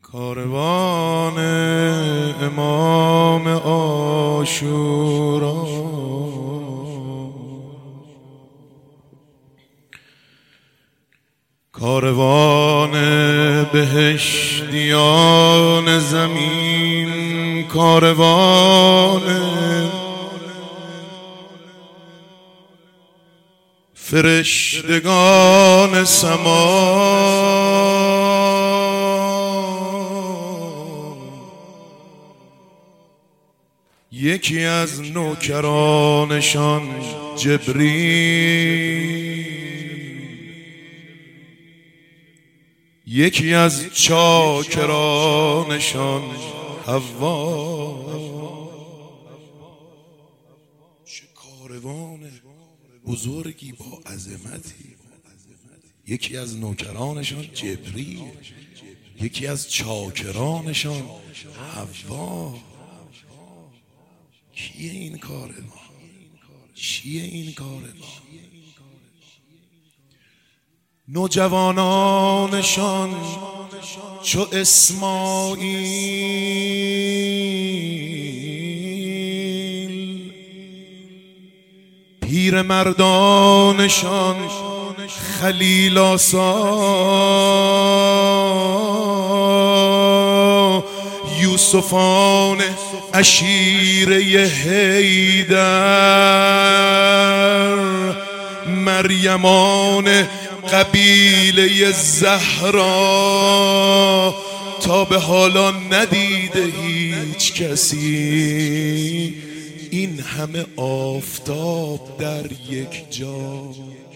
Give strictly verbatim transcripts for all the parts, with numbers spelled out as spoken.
کاروان امام عاشورا کاروان بهشتیان زمین، کاروان فرشتگان سما، یکی از نوکرانشان جبریل، یکی از چاکرانشان حوا. چه کاروان بزرگی با عظمتی. یکی از نوکرانشان جبریل، یکی از چاکرانشان حوا. کیه این کاروان؟ چیه این کاروان؟ نوجوانانشان چو اسماعیل، پیر مردانشان خلیل آسا، یوسفان عشیره حیدر، مریمان قبیله زهرا. تا به حالا ندیده هیچ کسی این همه آفتاب در یک جا.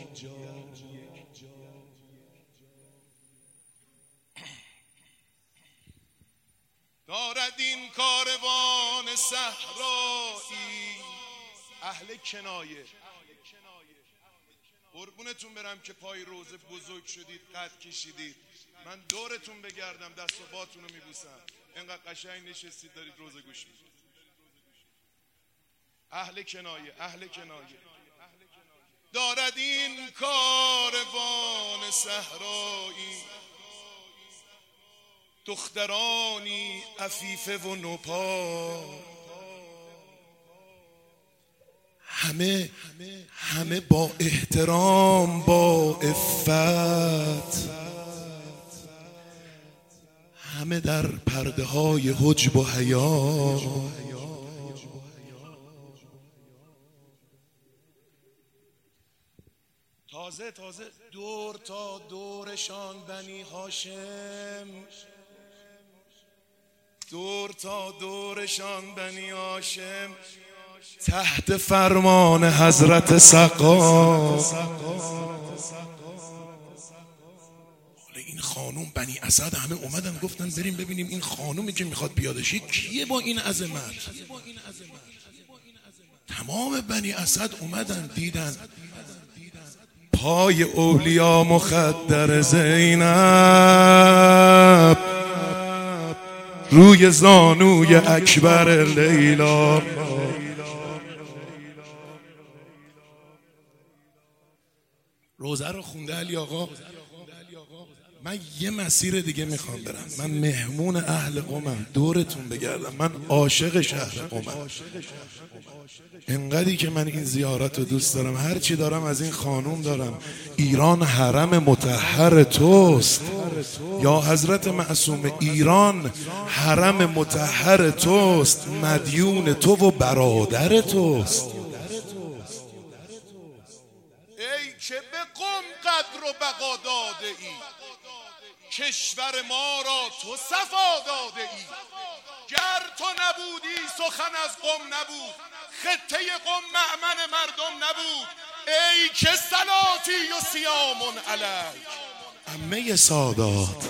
دارد این کاروان صحرایی اهل کنایه. قربونتون برم که پای روزه بزرگ شدید، قد کشیدید، من دورتون بگردم دست و باتون رو میبوسم، اینقدر قشنگ نشستید دارید روزه گوش میدید. اهل کنایه، اهل کنایه. دارد این کاروان صحرایی دخترانی عفیفه و نوپا، همه همه با احترام، با عفت، همه در پرده های حجب و حیا. تازه تازه دور تا دورشان بنی هاشم، دور تا دورشان بنی هاشم، تحت فرمان حضرت سقا. این خانوم بنی اسد همه اومدن گفتن بریم ببینیم این خانومی که میخواد پیاده شه کیه با این عظمت. تمام بنی اسد اومدن دیدن پای اولیا مخدر زینب، روی زانوی اکبر لیلا. روزه رو خونده علی آقا. من یه مسیر دیگه میخوام برم، من مهمون اهل قمم، دورتون بگردم، من عاشق شهر قمم. انقدری که من این زیارت رو دوست دارم، هرچی دارم از این خانوم دارم. ایران حرم مطهر توست یا حضرت معصوم، ایران حرم مطهر توست، مدیون تو و برادر توست. ای که به قم قدر و بقا داده ای، کشور ما را تو صفا داده ای. گر تو نبودی سخن از قم نبود، خطه قم مأمن مردم نبود. ای که صلاتی و صیام علیک، عمه سادات.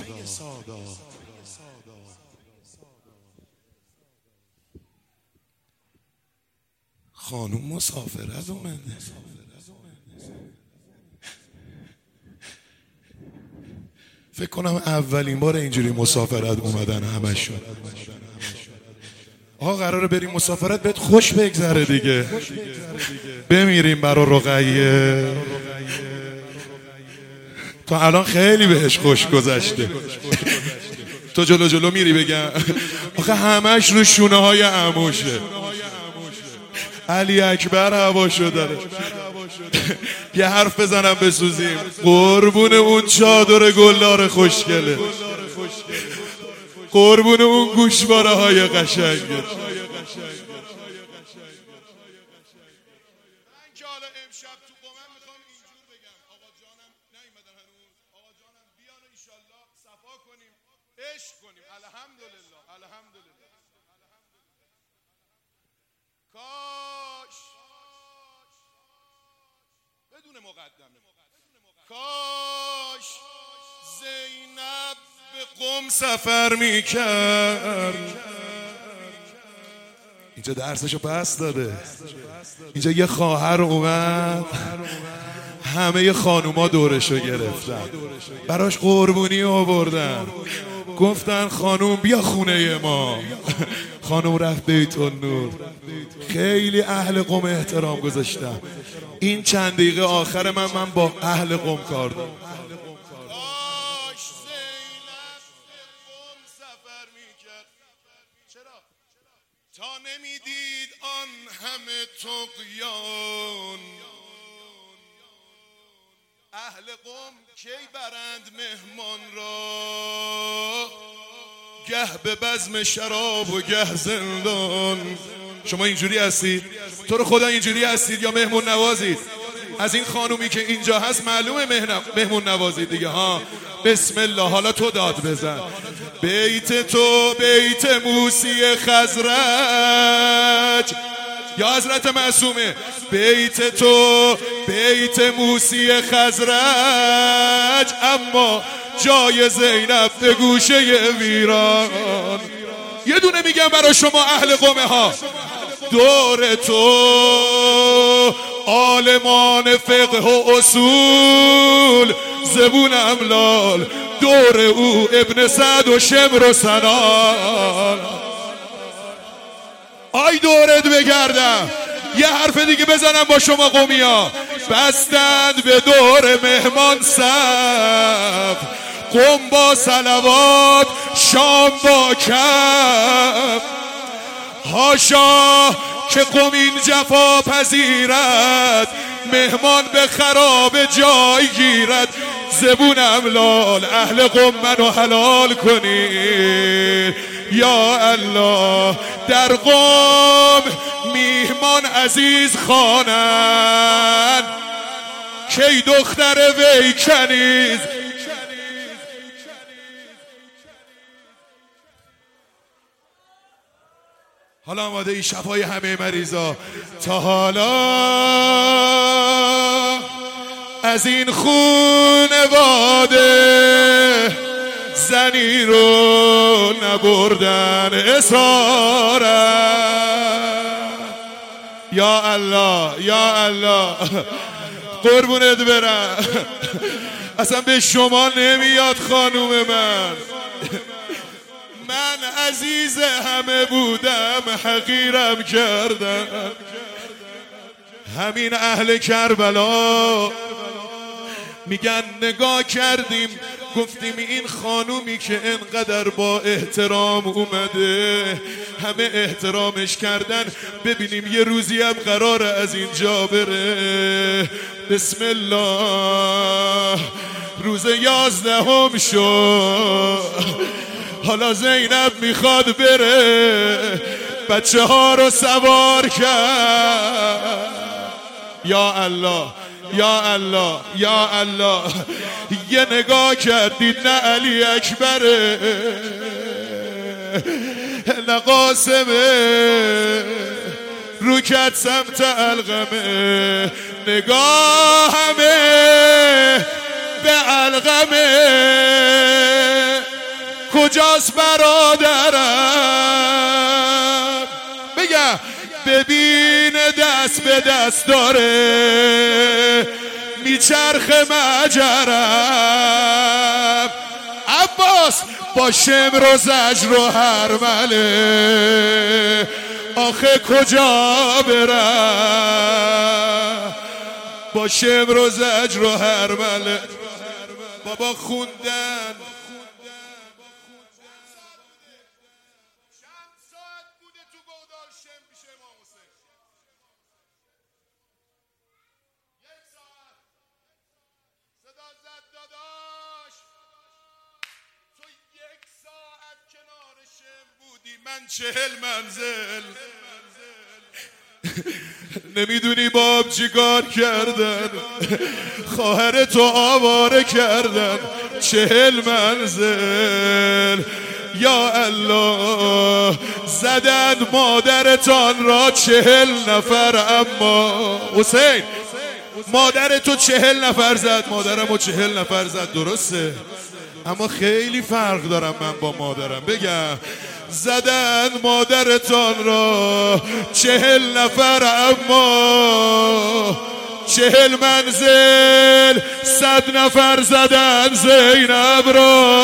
خانوم مسافرت اومده. فکر کنم اولین بار اینجوری مسافرت اومدن همشون. آقا قراره بریم مسافرت، بهت خوش بگذره دیگه. بمیریم برا رقیه. تا الان خیلی بهش خوش گذشته. تو جلو جلو میری بگم آخه همش رو شونه های عموشه. علی اکبر هواشو داره. یه حرف بزنم بسوزیم. قربون اون چادر گلدار خوشگله، قربون اون گوشواره های قشنگه. عشق کنیم. الحمدلله الحمدلله. کاش بدون مقدمه کاش زینب به قم سفر میکرد. اینجا درسشو پس داده. اینجا یه خواهر اومد، همه خانوما دورشو گرفتن، براش قربونی آوردن، گفتن خانوم بیا خونه ما. خانوم رفت بیت النور. خیلی اهل قم احترام گذاشتم. این چند دقیقه آخر من من با اهل قم کار دارم. کاش زینب به قم سفر میکرد. چرا؟ تا نمیدید آن همه طغیان. اهل قم کی برند مهمان را، گه به بزم شراب و گه زندان. شما اینجوری هستید؟ تو رو خدا اینجوری هستید یا مهمون نوازید؟ از این خانومی که اینجا هست معلومه مهمون نوازید دیگه ها. بسم الله. حالا تو داد بزن. بیت تو بیت موسی خزرج. یا حضرت معصومه بیت تو بیت موسی خزرج، اما جای زینب به گوشه ویران. یه دونه میگم برای شما اهل قمه ها، دور تو عالمان فقه و اصول، زبون املال دور او ابن سعد و شمر و سنان. آی دورت بگردم. یه حرف دیگه بزنم با شما قمیا. بستند به دور مهمان صف، قم با صلوات شام با کف. هاشا که قم این جفا پذیرد، مهمان به خراب جای گیرد. زبون املال اهل قم منو حلال کنید یا الله. در قم میهمان عزیز خانن، کی دختر وی کنیز. حالا آماده ای شفای همه مریضا. تا حالا از این خونواده زنی رو نبردن اسارت. یا الله یا الله. قربونت برم. اصلا به شما نمیاد خانوم من. من عزیز همه بودم، حقیرم کردم. همین اهل کربلا میگن نگاه کردیم گفتیم این خانومی که انقدر با احترام اومده همه احترامش کردن، ببینیم یه روزی هم قراره از اینجا بره. بسم الله. روز یازدهم شد، حالا زینب میخواد بره، بچه ها رو سوار کرد. یا الله یا الله یا الله. یه نگاه کردید نه علی اکبره نه قاسمه، رو کرد سمت علقمه، نگاه همه به علقمه. کجاست برادرم؟ بگم ببین دست به دست داره میچرخ مجرم. عباس با شمر و زجر و هرمله، آخه کجا برم؟ با شمر و زجر و هرمله. بابا خوندن من چهل منزل نمیدونی باب چی کار کردن، خواهر تو آواره کردن، چهل منزل یا الله زدن مادرتان را چهل نفر. اما حسین مادر تو چهل نفر زد، مادرمو چهل نفر زد، درسته، اما خیلی فرق دارم من با مادرم. بگم زدن مادرتان را چهل نفر، اما چهل منزل صد نفر زدن زینب را.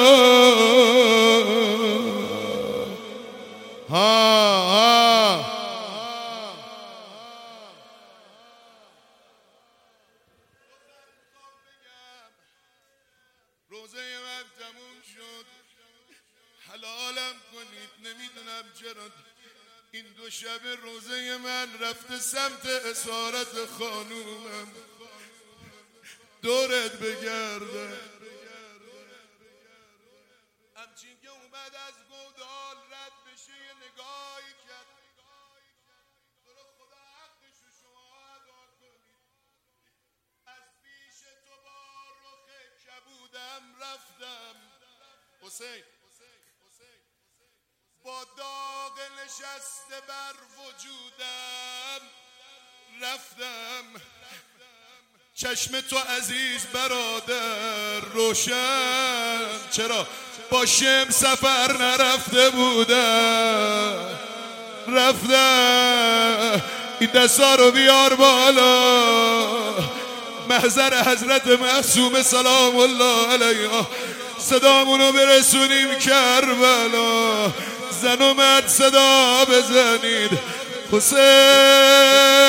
ها ها روزه من تموم شد، حلالم کنید، نمیدونم چرا این دو شب روزه من رفته سمت اسارت خانومم، دورت بگرده. همچین که اومد از گودال رد بشه یه نگاهی کرد، تو رو خدا حقشو شما ادا کنید، از پیش تو با رخ کبودم رفتم. حسین با داغ نشسته بر وجودم رفتم، چشم تو عزیز برادر روشن، چرا با شم سفر نرفته بودم، رفتم. این دستا رو بیار بالا، محضر حضرت معصوم سلام الله علیه، صدامونو برسونیم کربلا، زن و مرد صدا بزنید. حسین